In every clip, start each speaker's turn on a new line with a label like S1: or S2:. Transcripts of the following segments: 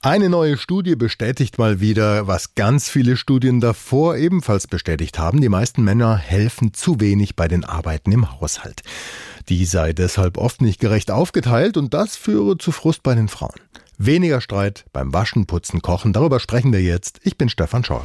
S1: Eine neue Studie bestätigt mal wieder, was ganz viele Studien davor ebenfalls bestätigt haben. Die meisten Männer helfen zu wenig bei den Arbeiten im Haushalt. Die sei deshalb oft nicht gerecht aufgeteilt und das führe zu Frust bei den Frauen. Weniger Streit beim Waschen, Putzen, Kochen, darüber sprechen wir jetzt. Ich bin Stefan Scheurer.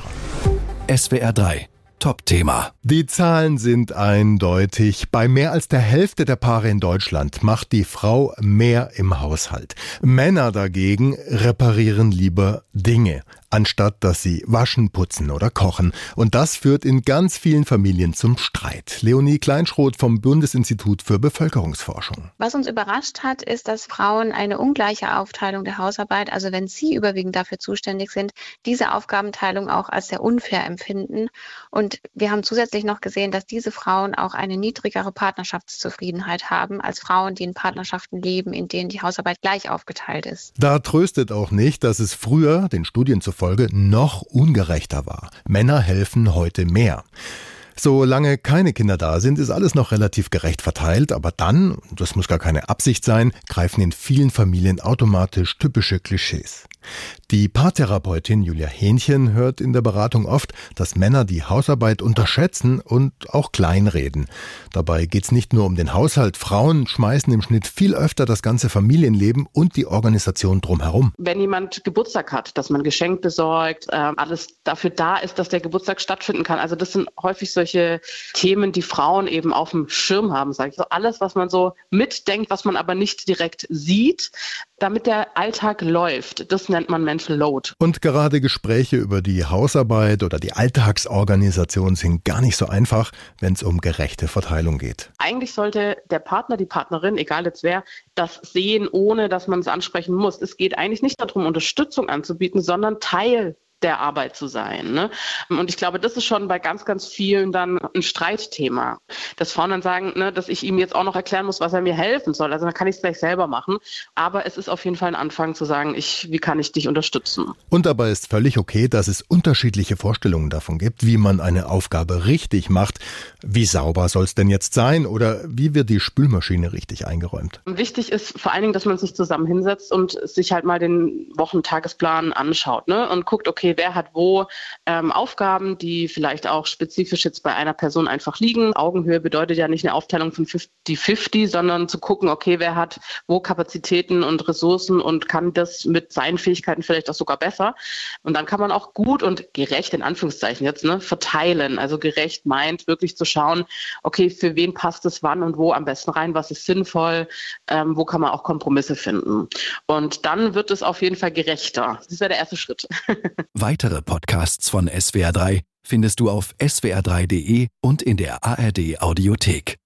S2: SWR 3 Top-Thema.
S1: Die Zahlen sind eindeutig. Bei mehr als der Hälfte der Paare in Deutschland macht die Frau mehr im Haushalt. Männer dagegen reparieren lieber Dinge, anstatt dass sie waschen, putzen oder kochen. Und das führt in ganz vielen Familien zum Streit. Leonie Kleinschroth vom Bundesinstitut für Bevölkerungsforschung.
S3: Was uns überrascht hat, ist, dass Frauen eine ungleiche Aufteilung der Hausarbeit, also wenn sie überwiegend dafür zuständig sind, diese Aufgabenteilung auch als sehr unfair empfinden. Und wir haben zusätzlich noch gesehen, dass diese Frauen auch eine niedrigere Partnerschaftszufriedenheit haben als Frauen, die in Partnerschaften leben, in denen die Hausarbeit gleich aufgeteilt ist.
S1: Da tröstet auch nicht, dass es früher, den Studien zufolge, noch ungerechter war. Männer helfen heute mehr. Solange keine Kinder da sind, ist alles noch relativ gerecht verteilt, aber dann, das muss gar keine Absicht sein, greifen in vielen Familien automatisch typische Klischees. Die Paartherapeutin Julia Hähnchen hört in der Beratung oft, dass Männer die Hausarbeit unterschätzen und auch kleinreden. Dabei geht es nicht nur um den Haushalt. Frauen schmeißen im Schnitt viel öfter das ganze Familienleben und die Organisation drumherum.
S4: Wenn jemand Geburtstag hat, dass man Geschenk besorgt, alles dafür da ist, dass der Geburtstag stattfinden kann. Also das sind häufig solche Themen, die Frauen eben auf dem Schirm haben, sage ich. So alles, was man so mitdenkt, was man aber nicht direkt sieht, damit der Alltag läuft. Das nennt man Mental Load.
S1: Und gerade Gespräche über die Hausarbeit oder die Alltagsorganisation sind gar nicht so einfach, wenn es um gerechte Verteilung geht.
S4: Eigentlich sollte der Partner, die Partnerin, egal jetzt wer, das sehen, ohne dass man es ansprechen muss. Es geht eigentlich nicht darum, Unterstützung anzubieten, sondern Teil der Arbeit zu sein. Ne? Und ich glaube, das ist schon bei ganz, ganz vielen dann ein Streitthema. Dass Frauen dann sagen, ne, dass ich ihm jetzt auch noch erklären muss, was er mir helfen soll. Also dann kann ich es gleich selber machen. Aber es ist auf jeden Fall ein Anfang zu sagen, wie kann ich dich unterstützen?
S1: Und dabei ist völlig okay, dass es unterschiedliche Vorstellungen davon gibt, wie man eine Aufgabe richtig macht. Wie sauber soll es denn jetzt sein? Oder wie wird die Spülmaschine richtig eingeräumt?
S4: Wichtig ist vor allen Dingen, dass man sich zusammen hinsetzt und sich halt mal den Wochentagesplan anschaut, ne? Und guckt, okay, wer hat wo Aufgaben, die vielleicht auch spezifisch jetzt bei einer Person einfach liegen. Augenhöhe bedeutet ja nicht eine Aufteilung von 50-50, sondern zu gucken, okay, wer hat wo Kapazitäten und Ressourcen und kann das mit seinen Fähigkeiten vielleicht auch sogar besser. Und dann kann man auch gut und gerecht, in Anführungszeichen jetzt, verteilen. Also gerecht meint wirklich zu schauen, okay, für wen passt es wann und wo am besten rein, was ist sinnvoll, wo kann man auch Kompromisse finden. Und dann wird es auf jeden Fall gerechter. Das wäre der erste Schritt.
S2: Weitere Podcasts von SWR 3 findest du auf swr3.de und in der ARD Audiothek.